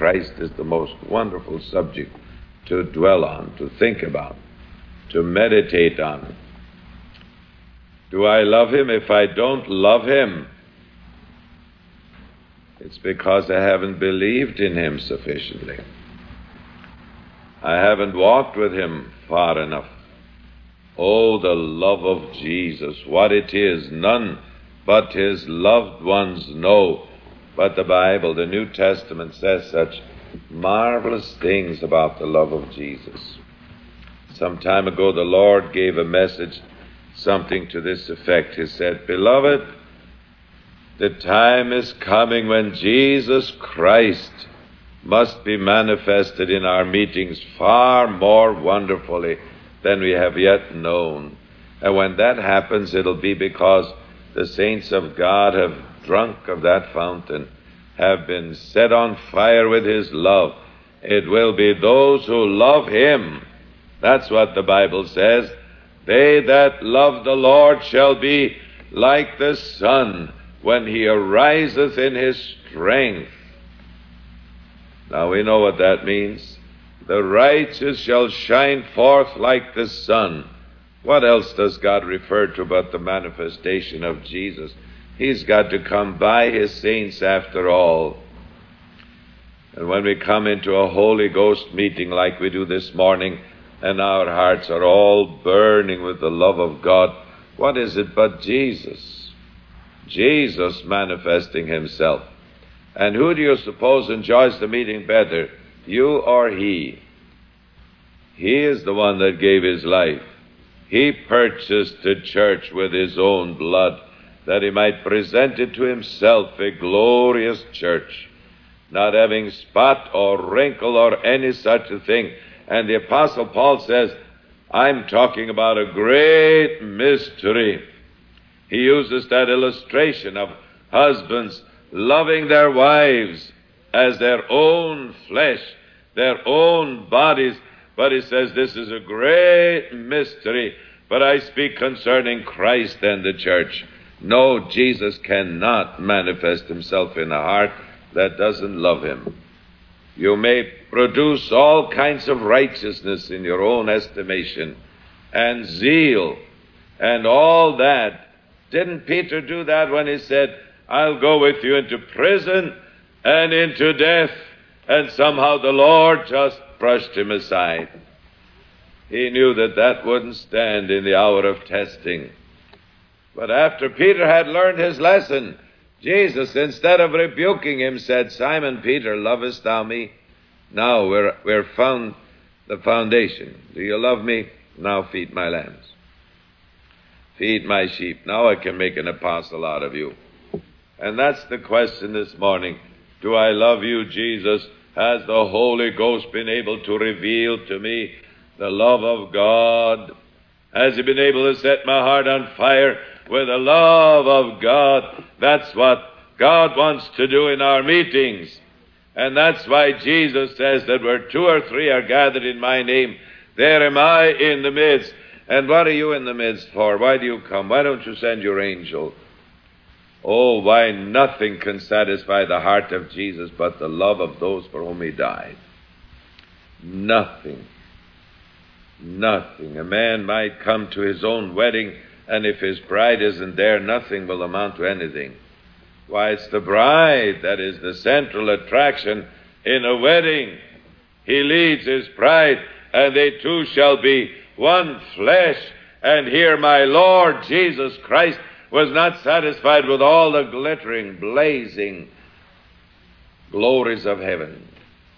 Christ is the most wonderful subject to dwell on, to think about, to meditate on. Do I love him? If I don't love him, it's because I haven't believed in him sufficiently. I haven't walked with him far enough. Oh, the love of Jesus, what it is, none but his loved ones know. But the Bible, the New Testament, says such marvelous things about the love of Jesus. Some time ago, the Lord gave a message, something to this effect. He said, "Beloved, the time is coming when Jesus Christ must be manifested in our meetings far more wonderfully than we have yet known. And when that happens, it'll be because the saints of God have drunk of that fountain, have been set on fire with his love. It will be those who love him." That's what the Bible says. "They that love the Lord shall be like the sun when he ariseth in his strength." Now we know what that means. The righteous shall shine forth like the sun. What else does God refer to but the manifestation of Jesus? He's got to come by his saints after all. And when we come into a Holy Ghost meeting like we do this morning, and our hearts are all burning with the love of God, what is it but Jesus? Jesus manifesting himself. And who do you suppose enjoys the meeting better, you or he? He is the one that gave his life. He purchased the church with his own blood, that he might present it to himself a glorious church, not having spot or wrinkle or any such a thing. And the Apostle Paul says, I'm talking about a great mystery. He uses that illustration of husbands loving their wives as their own flesh, their own bodies. But he says this is a great mystery. But I speak concerning Christ and the church. No, Jesus cannot manifest himself in a heart that doesn't love him. You may produce all kinds of righteousness in your own estimation, and zeal, and all that. Didn't Peter do that when he said, I'll go with you into prison and into death? And somehow the Lord just brushed him aside. He knew that that wouldn't stand in the hour of testing. But after Peter had learned his lesson, Jesus, instead of rebuking him, said, Simon Peter, lovest thou me? Now we're found the foundation. Do you love me? Now feed my lambs. Feed my sheep. Now I can make an apostle out of you. And that's the question this morning. Do I love you, Jesus? Has the Holy Ghost been able to reveal to me the love of God? Has he been able to set my heart on fire with the love of God? That's what God wants to do in our meetings. And that's why Jesus says that where two or three are gathered in my name, there am I in the midst. And what are you in the midst for? Why do you come? Why don't you send your angel? Oh, why nothing can satisfy the heart of Jesus but the love of those for whom he died. Nothing. Nothing. A man might come to his own wedding, and if his bride isn't there, nothing will amount to anything. Why, it's the bride that is the central attraction in a wedding. He leads his bride, and they two shall be one flesh. And here my Lord Jesus Christ was not satisfied with all the glittering, blazing glories of heaven.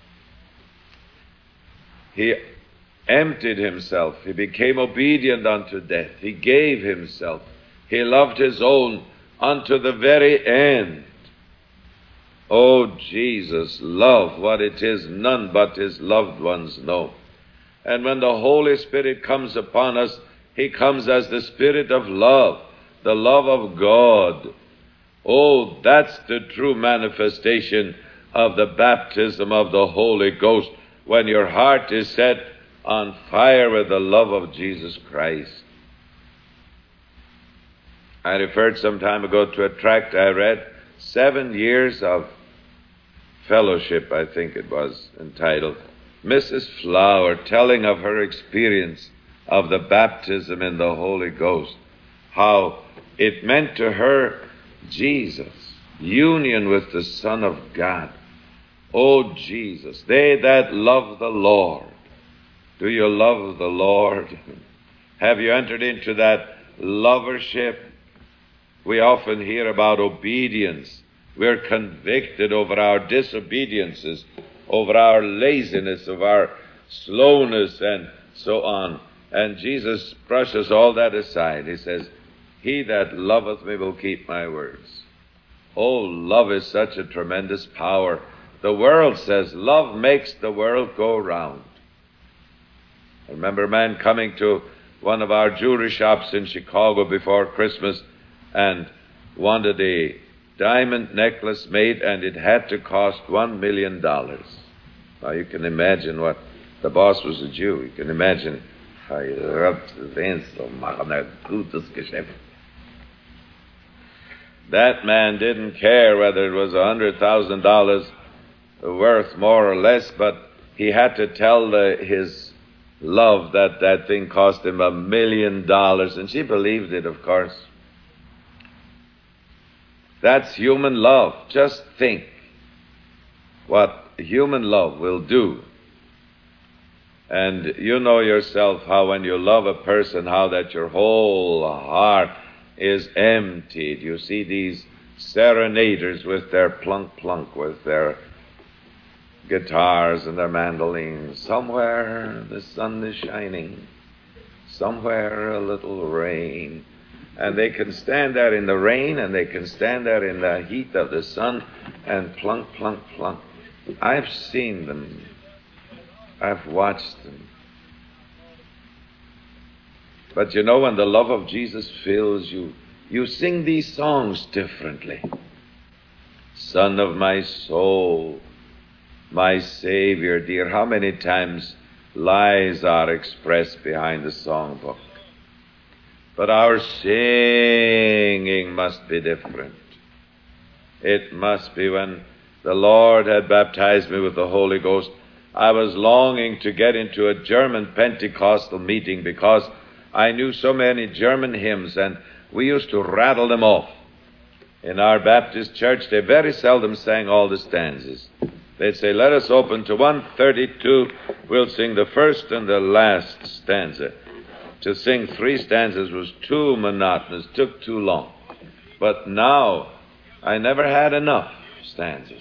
He emptied himself. He became obedient unto death. He gave himself. He loved his own unto the very end. Oh, Jesus, love, what it is, none but his loved ones know. And when the Holy Spirit comes upon us, he comes as the Spirit of love, the love of God. Oh, that's the true manifestation of the baptism of the Holy Ghost, when your heart is set on fire with the love of Jesus Christ. I referred some time ago to a tract I read, 7 years of Fellowship, I think it was entitled, Mrs. Flower telling of her experience of the baptism in the Holy Ghost, how it meant to her Jesus, union with the Son of God. Oh, Jesus, they that love the Lord. Do you love the Lord? Have you entered into that lovership? We often hear about obedience. We're convicted over our disobediences, over our laziness, of our slowness, and so on. And Jesus brushes all that aside. He says, he that loveth me will keep my words. Oh, love is such a tremendous power. The world says love makes the world go round. I remember a man coming to one of our jewelry shops in Chicago before Christmas and wanted a diamond necklace made, and it had to cost $1 million. Now you can imagine what, the boss was a Jew. You can imagine how he rubbed his hands so machen ein gutes Geschäft. That man didn't care whether it was $100,000 worth more or less, but he had to tell his love that that thing cost him $1 million, and she believed it, of course. That's human love. Just think what human love will do. And you know yourself how when you love a person, how that your whole heart is emptied. You see these serenaders with their plunk-plunk, with their guitars and their mandolins. Somewhere the sun is shining, somewhere a little rain. And they can stand there in the rain, and they can stand there in the heat of the sun and plunk, plunk, plunk. I've seen them. I've watched them. But you know, when the love of Jesus fills you, you sing these songs differently. Son of my soul, my Savior dear. How many times lies are expressed behind the songbook? But our singing must be different. It must be. When the Lord had baptized me with the Holy Ghost, I was longing to get into a German Pentecostal meeting because I knew so many German hymns, and we used to rattle them off. In our Baptist church, they very seldom sang all the stanzas. They'd say, let us open to 132. We'll sing the first and the last stanza. To sing 3 stanzas was too monotonous, took too long. But now, I never had enough stanzas.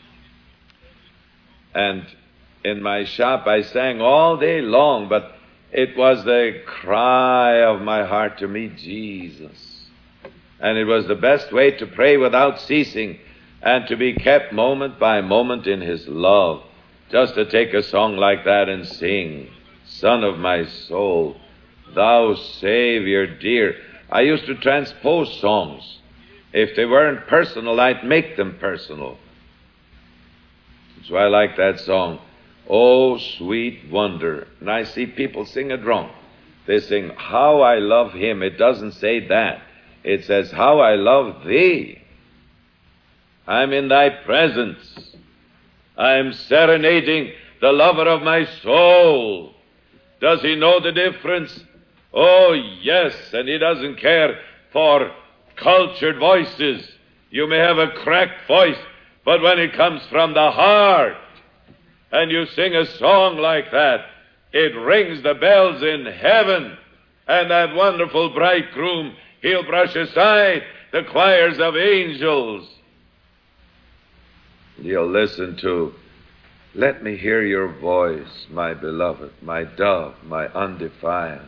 And in my shop, I sang all day long, but it was the cry of my heart to meet Jesus. And it was the best way to pray without ceasing and to be kept moment by moment in His love. Just to take a song like that and sing, Son of my soul, Thou Savior dear. I used to transpose songs. If they weren't personal, I'd make them personal. That's why I like that song, Oh, Sweet Wonder. And I see people sing it wrong. They sing, How I Love Him. It doesn't say that. It says, How I Love Thee. I'm in Thy presence. I'm serenading the lover of my soul. Does he know the difference? Oh, yes, and he doesn't care for cultured voices. You may have a cracked voice, but when it comes from the heart, and you sing a song like that, it rings the bells in heaven, and that wonderful bridegroom, he'll brush aside the choirs of angels. He'll listen to, Let me hear your voice, my beloved, my dove, my undefiled.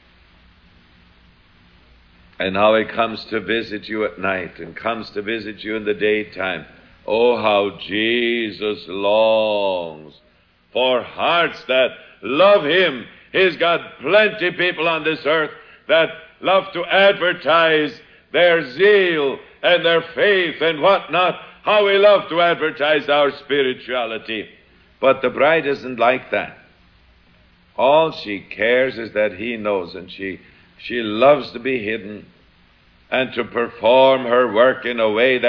And how he comes to visit you at night and comes to visit you in the daytime. Oh, how Jesus longs for hearts that love Him. He's got plenty people on this earth that love to advertise their zeal and their faith and whatnot. How we love to advertise our spirituality. But the bride isn't like that. All she cares is that He knows, and she loves to be hidden and to perform her work in a way that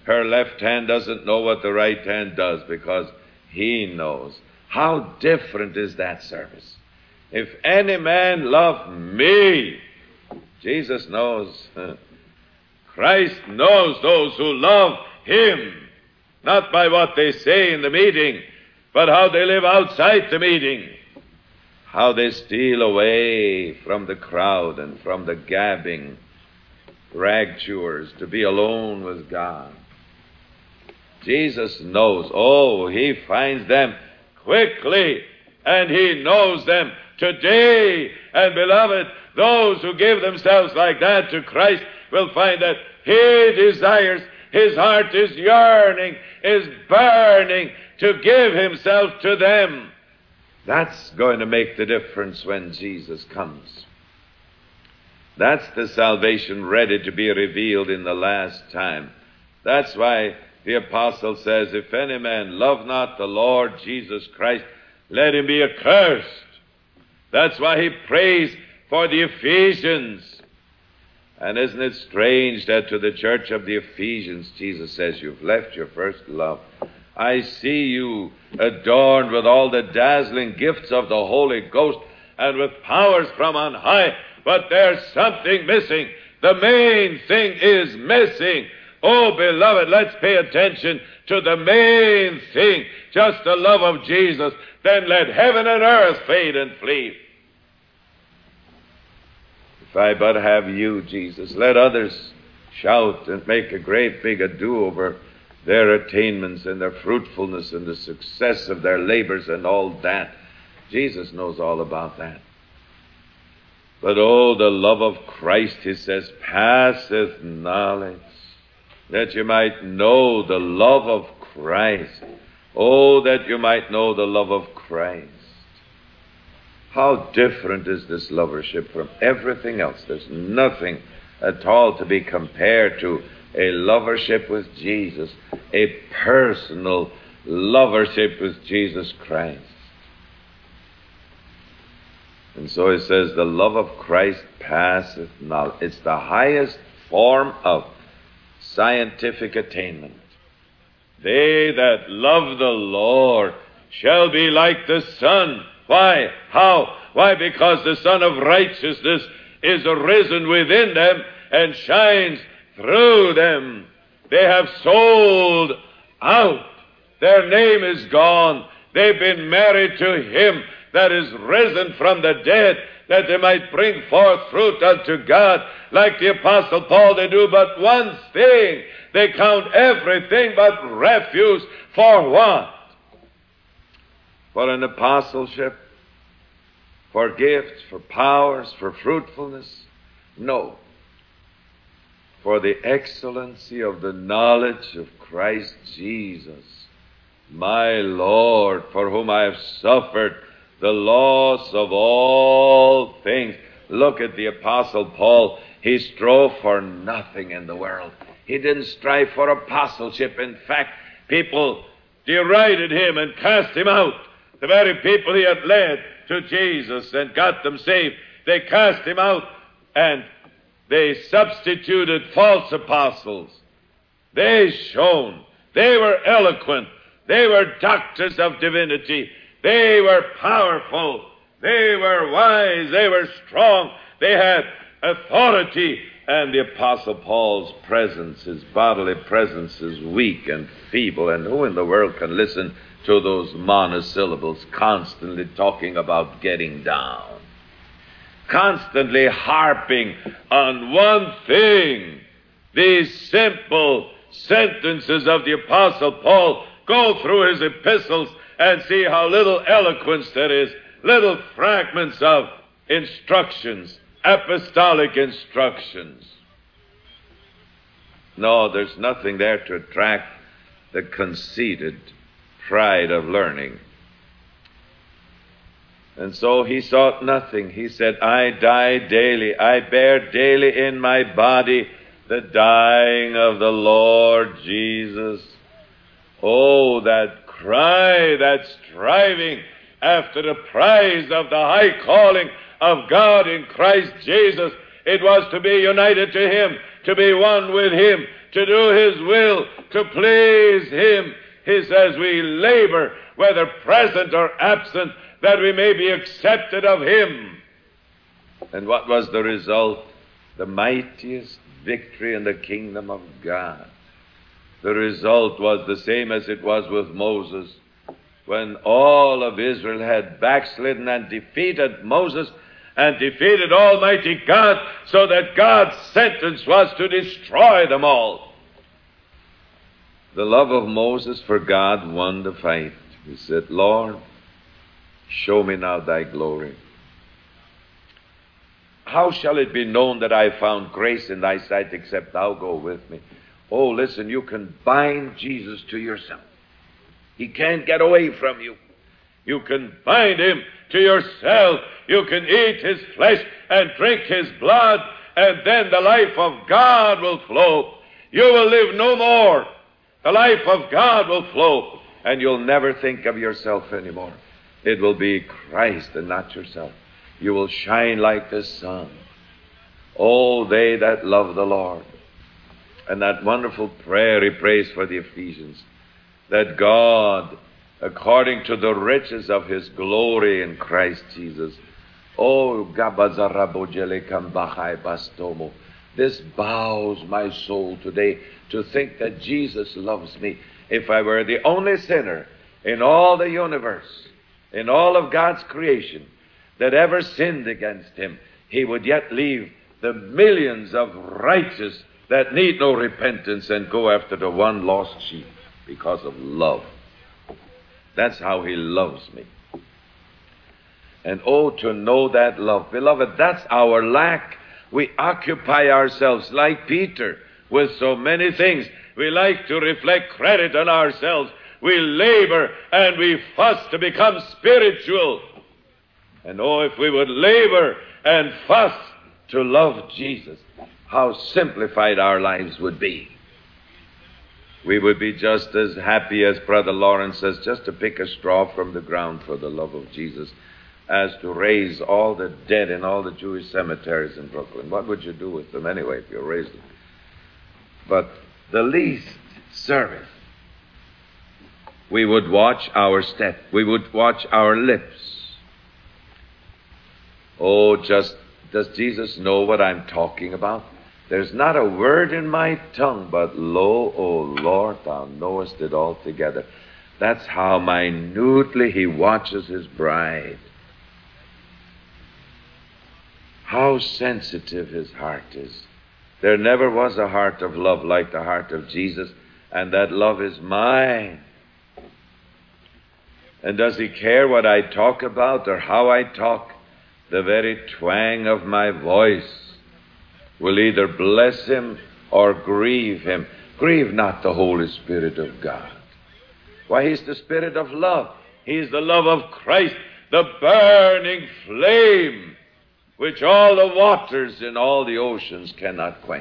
her left hand doesn't know what the right hand does because he knows. How different is that service? If any man love me, Jesus knows. Christ knows those who love him, not by what they say in the meeting, but how they live outside the meeting, how they steal away from the crowd and from the gabbing rag chewers to be alone with God. Jesus knows. Oh, he finds them quickly, and he knows them today. And beloved, those who give themselves like that to Christ will find that he desires, his heart is yearning, is burning to give himself to them. That's going to make the difference when Jesus comes. That's the salvation ready to be revealed in the last time. That's why the apostle says, if any man love not the Lord Jesus Christ, let him be accursed. That's why he prays for the Ephesians. And isn't it strange that to the church of the Ephesians, Jesus says, you've left your first love. I see you adorned with all the dazzling gifts of the Holy Ghost and with powers from on high, but there's something missing. The main thing is missing. Oh, beloved, let's pay attention to the main thing, just the love of Jesus. Then let heaven and earth fade and flee. If I but have you, Jesus, let others shout and make a great big ado over their attainments and their fruitfulness and the success of their labors and all that. Jesus knows all about that. But oh, the love of Christ, he says, passeth knowledge, that you might know the love of Christ. Oh, that you might know the love of Christ. How different is this lovership from everything else. There's nothing at all to be compared to a lovership with Jesus, a personal lovership with Jesus Christ. And so he says, the love of Christ passeth knowledge. It's the highest form of scientific attainment. They that love the Lord shall be like the sun. Why? How? Why? Because the Son of Righteousness is arisen within them and shines through them. They have sold out. Their name is gone. They've been married to him that is risen from the dead, that they might bring forth fruit unto God. Like the Apostle Paul, they do but one thing. They count everything but refuse. For what? For an apostleship? For gifts? For powers? For fruitfulness? No. For the excellency of the knowledge of Christ Jesus, my Lord, for whom I have suffered the loss of all things. Look at the Apostle Paul. He strove for nothing in the world. He didn't strive for apostleship. In fact, people derided him and cast him out. The very people he had led to Jesus and got them saved, they cast him out and they substituted false apostles. They shone. They were eloquent. They were doctors of divinity. They were powerful. They were wise. They were strong. They had authority. And the Apostle Paul's presence, his bodily presence, is weak and feeble. And who in the world can listen to those monosyllables constantly talking about getting down? Constantly harping on one thing. These simple sentences of the Apostle Paul. Go through his epistles and see how little eloquence there is, little fragments of instructions, apostolic instructions. No, there's nothing there to attract the conceited pride of learning. And so he sought nothing. He said, I die daily. I bear daily in my body the dying of the Lord Jesus. Oh, that cry, that striving after the prize of the high calling of God in Christ Jesus. It was to be united to him, to be one with him, to do His will, to please Him. He says we labor, whether present or absent, that we may be accepted of Him. And what was the result? The mightiest victory in the kingdom of God. The result was the same as it was with Moses. When all of Israel had backslidden and defeated Moses and defeated Almighty God, so that God's sentence was to destroy them all. The love of Moses for God won the fight. He said, Lord, show me now thy glory. How shall it be known that I found grace in thy sight except thou go with me? Oh, listen, you can bind Jesus to yourself. He can't get away from you. You can bind Him to yourself. You can eat His flesh and drink His blood, and then the life of God will flow. You will live no more. The life of God will flow, and you'll never think of yourself anymore. It will be Christ and not yourself. You will shine like the sun. Oh, they that love the Lord. And that wonderful prayer he prays for the Ephesians, that God, according to the riches of His glory in Christ Jesus, oh, Gabazarabojele Kambachai Bastomo, this bows my soul today to think that Jesus loves me. If I were the only sinner in all the universe, in all of God's creation, that ever sinned against Him, He would yet leave the millions of righteous that need no repentance and go after the one lost sheep because of love. That's how He loves me. And oh, to know that love. Beloved, that's our lack. We occupy ourselves like Peter with so many things. We like to reflect credit on ourselves. We labor and we fuss to become spiritual. And oh, if we would labor and fuss to love Jesus, how simplified our lives would be. We would be just as happy, as Brother Lawrence says, just to pick a straw from the ground for the love of Jesus, as to raise all the dead in all the Jewish cemeteries in Brooklyn. What would you do with them anyway if you raised them? But the least service, we would watch our step. We would watch our lips. Oh, does Jesus know what I'm talking about? There's not a word in my tongue, but lo, O Lord, thou knowest it altogether. That's how minutely He watches His bride. How sensitive His heart is. There never was a heart of love like the heart of Jesus, and that love is mine. And does He care what I talk about or how I talk? The very twang of my voice will either bless Him or grieve Him. Grieve not the Holy Spirit of God. Why, He's the Spirit of love. He's the love of Christ, the burning flame which all the waters in all the oceans cannot quench.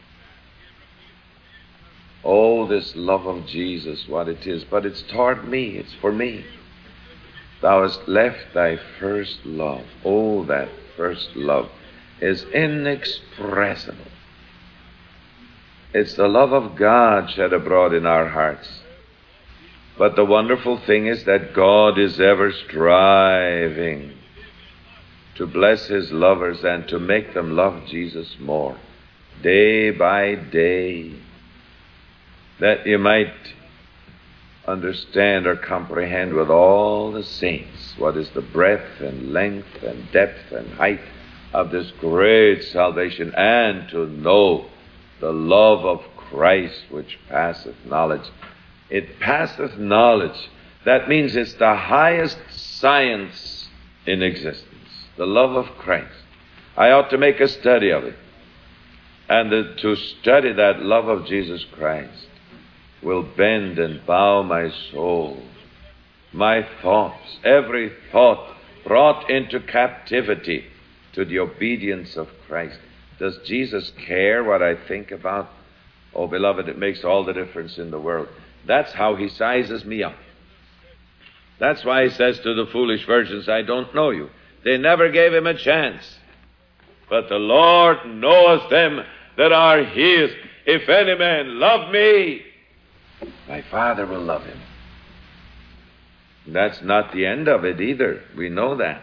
Oh, this love of Jesus, what it is. But it's toward me. It's for me. Thou hast left thy first love. Oh, that first love is inexpressible. It's the love of God shed abroad in our hearts. But the wonderful thing is that God is ever striving to bless His lovers and to make them love Jesus more, day by day, that you might understand or comprehend with all the saints what is the breadth and length and depth and height of this great salvation, and to know the love of Christ which passeth knowledge. It passeth knowledge. That means it's the highest science in existence, the love of Christ. I ought to make a study of it. And to study that love of Jesus Christ will bend and bow my soul, my thoughts, every thought brought into captivity to the obedience of Christ. Does Jesus care what I think about? Oh, beloved, it makes all the difference in the world. That's how He sizes me up. That's why He says to the foolish virgins, I don't know you. They never gave Him a chance. But the Lord knoweth them that are His. If any man love me, my Father will love him. That's not the end of it either. We know that.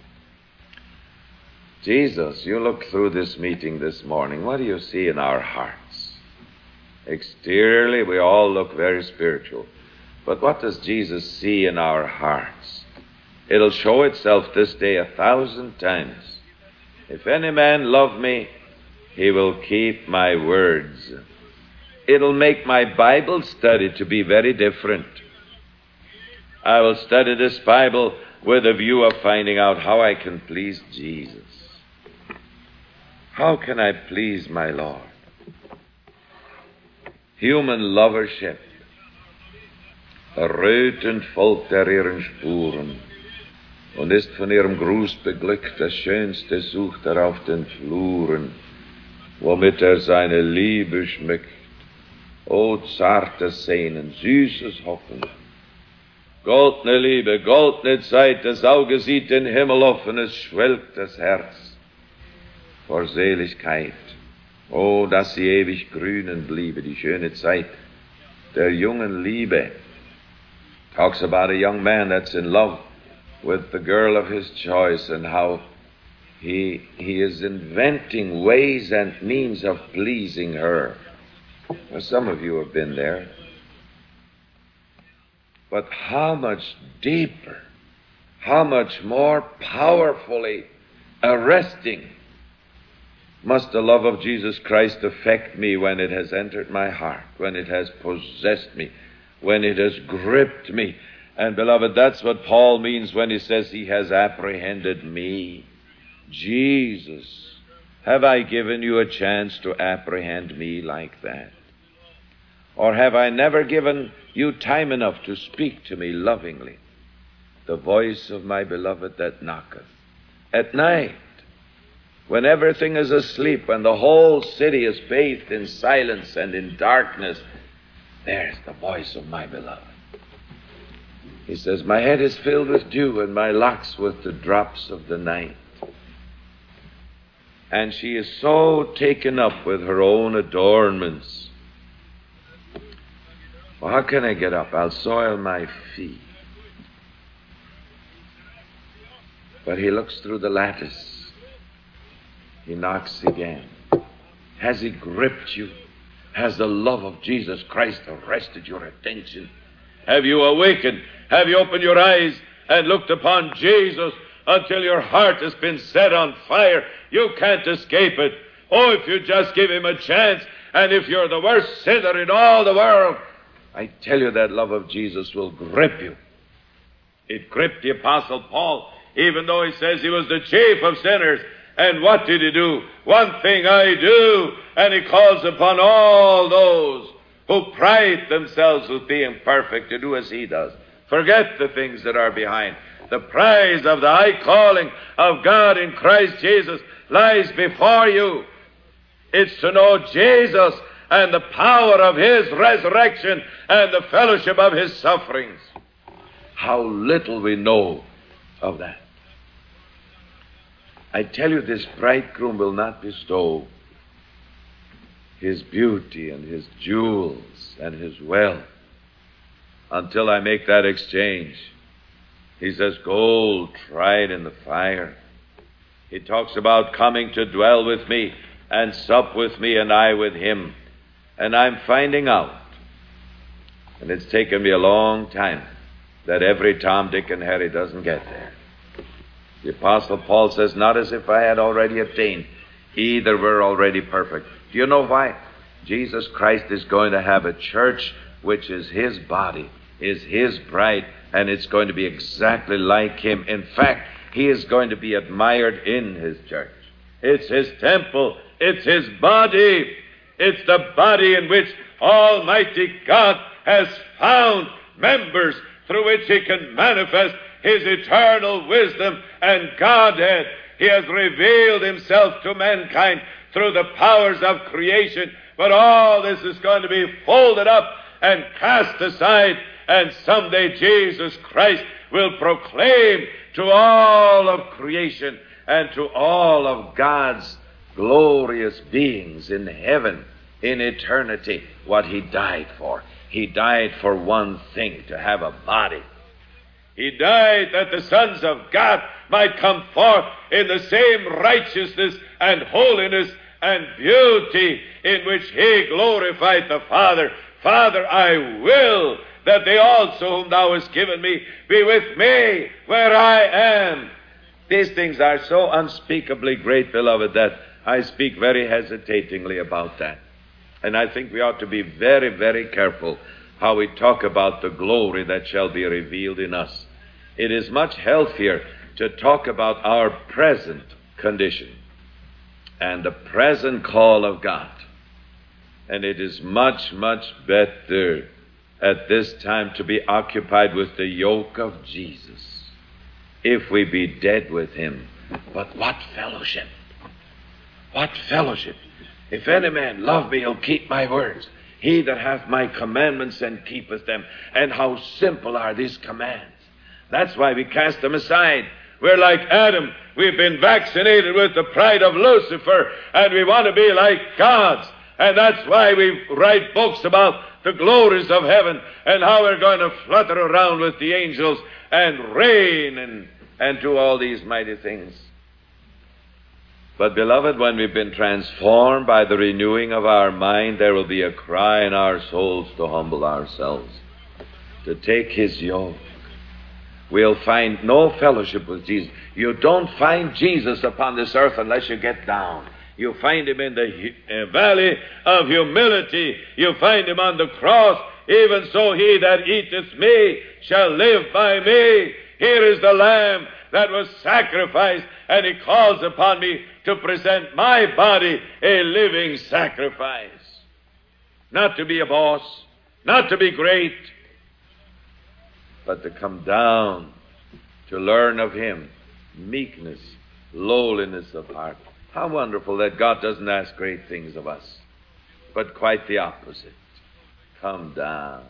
Jesus, you look through this meeting this morning. What do you see in our hearts? Exteriorly, we all look very spiritual. But what does Jesus see in our hearts? It'll show itself this day 1,000 times. If any man love me, he will keep my words. It'll make my Bible study to be very different. I will study this Bible with a view of finding out how I can please Jesus. How can I please my Lord? Human lovership. Errötend folgt ihren Spuren und ist von ihrem Gruß beglückt, das Schönste sucht auf den Fluren, womit seine Liebe schmückt. O zartes Sehnen, süßes Hoffen, goldene Liebe, goldene Zeit, das Auge sieht den Himmel offen, es schwelgt das Herz vor Seligkeit. Oh, dass sie ewig grünen bliebe, die schöne Zeit der jungen Liebe. Talks about a young man that's in love with the girl of his choice and how he is inventing ways and means of pleasing her. Well, some of you have been there. But how much deeper, how much more powerfully arresting must the love of Jesus Christ affect me when it has entered my heart, when it has possessed me, when it has gripped me. And beloved, that's what Paul means when he says he has apprehended me. Jesus, have I given you a chance to apprehend me like that? Or have I never given you time enough to speak to me lovingly? The voice of my beloved that knocketh. At night, when everything is asleep, when the whole city is bathed in silence and in darkness, there's the voice of my beloved. He says, my head is filled with dew and my locks with the drops of the night. And she is so taken up with her own adornments. Well, how can I get up? I'll soil my feet. But he looks through the lattice. He knocks again. Has he gripped you? Has the love of Jesus Christ arrested your attention? Have you awakened? Have you opened your eyes and looked upon Jesus until your heart has been set on fire? You can't escape it. Oh, if you just give him a chance, and if you're the worst sinner in all the world, I tell you that love of Jesus will grip you. It gripped the Apostle Paul, even though he says he was the chief of sinners. And what did he do? One thing I do. And he calls upon all those who pride themselves with being perfect to do as he does. Forget the things that are behind. The prize of the high calling of God in Christ Jesus lies before you. It's to know Jesus and the power of his resurrection and the fellowship of his sufferings. How little we know of that. I tell you, this bridegroom will not bestow his beauty and his jewels and his wealth until I make that exchange. He says, gold tried in the fire. He talks about coming to dwell with me and sup with me and I with him. And I'm finding out, and it's taken me a long time, that every Tom, Dick, and Harry doesn't get there. The Apostle Paul says, not as if I had already attained. Either were already perfect. Do you know why? Jesus Christ is going to have a church which is his body, is his bride, and it's going to be exactly like him. In fact, he is going to be admired in his church. It's his temple. It's his body. It's the body in which Almighty God has found members through which he can manifest his eternal wisdom and Godhead. He has revealed himself to mankind through the powers of creation. But all this is going to be folded up and cast aside. And someday Jesus Christ will proclaim to all of creation and to all of God's glorious beings in heaven, in eternity what he died for. He died for one thing, to have a body. He died that the sons of God might come forth in the same righteousness and holiness and beauty in which he glorified the Father. Father, I will that they also whom thou hast given me be with me where I am. These things are so unspeakably great, beloved, that I speak very hesitatingly about that. And I think we ought to be very, very careful how we talk about the glory that shall be revealed in us. It is much healthier to talk about our present condition and the present call of God. And it is much, much better at this time to be occupied with the yoke of Jesus, if we be dead with him. But what fellowship? What fellowship? If any man love me, he'll keep my words. He that hath my commandments and keepeth them. And how simple are these commands. That's why we cast them aside. We're like Adam. We've been vaccinated with the pride of Lucifer, and we want to be like gods. And that's why we write books about the glories of heaven and how we're going to flutter around with the angels and reign and do all these mighty things. But, beloved, when we've been transformed by the renewing of our mind, there will be a cry in our souls to humble ourselves, to take his yoke. We'll find no fellowship with Jesus. You don't find Jesus upon this earth unless you get down. You find him in the valley of humility. You find him on the cross. Even so he that eateth me shall live by me. Here is the Lamb that was sacrificed, and he calls upon me to present my body a living sacrifice. Not to be a boss, not to be great, but to come down, to learn of him, meekness, lowliness of heart. How wonderful that God doesn't ask great things of us, but quite the opposite. Come down.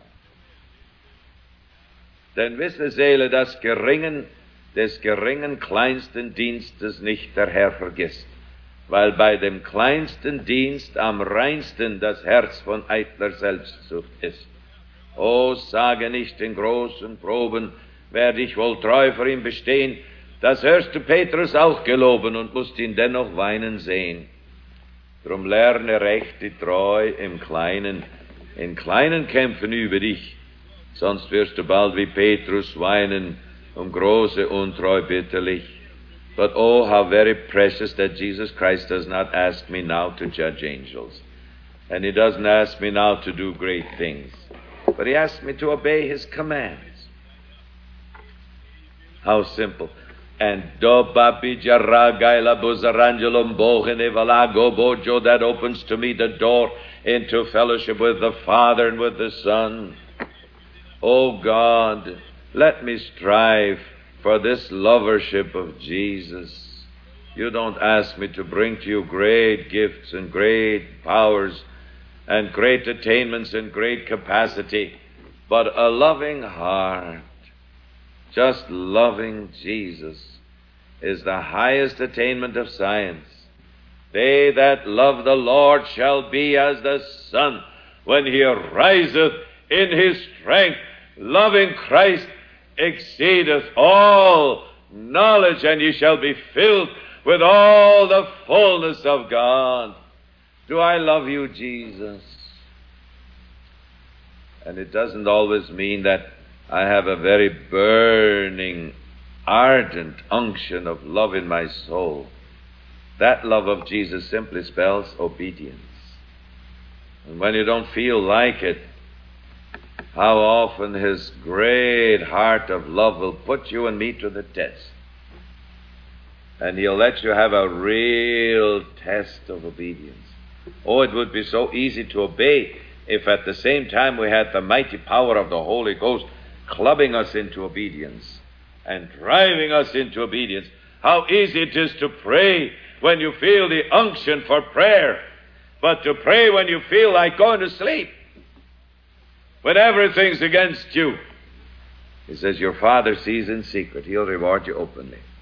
Denn wisse Seele, das Geringen des geringen kleinsten Dienstes nicht der Herr vergisst, weil bei dem kleinsten Dienst am reinsten das Herz von eitler Selbstsucht ist. O, sage nicht in großen Proben, werde ich wohl treu vor ihm bestehen. Das hörst du Petrus auch geloben und musst ihn dennoch weinen sehen. Drum lerne recht die Treu im Kleinen, in kleinen Kämpfen übe dich, sonst wirst du bald wie Petrus weinen, große Untreu bitterlich. But oh, how very precious that Jesus Christ does not ask me now to judge angels. And he doesn't ask me now to do great things. But he asks me to obey his commands. How simple. And that opens to me the door into fellowship with the Father and with the Son. Oh God, let me strive for this lovership of Jesus. You don't ask me to bring to you great gifts and great powers and great attainments and great capacity, but a loving heart. Just loving Jesus is the highest attainment of science. They that love the Lord shall be as the sun when he ariseth in his strength. Loving Christ exceedeth all knowledge, and ye shall be filled with all the fullness of God. Do I love you, Jesus? And it doesn't always mean that I have a very burning, ardent unction of love in my soul. That love of Jesus simply spells obedience. And when you don't feel like it, how often his great heart of love will put you and me to the test. And he'll let you have a real test of obedience. Oh, it would be so easy to obey if at the same time we had the mighty power of the Holy Ghost clubbing us into obedience and driving us into obedience. How easy it is to pray when you feel the unction for prayer, but to pray when you feel like going to sleep, when everything's against you. He says, your Father sees in secret. He'll reward you openly.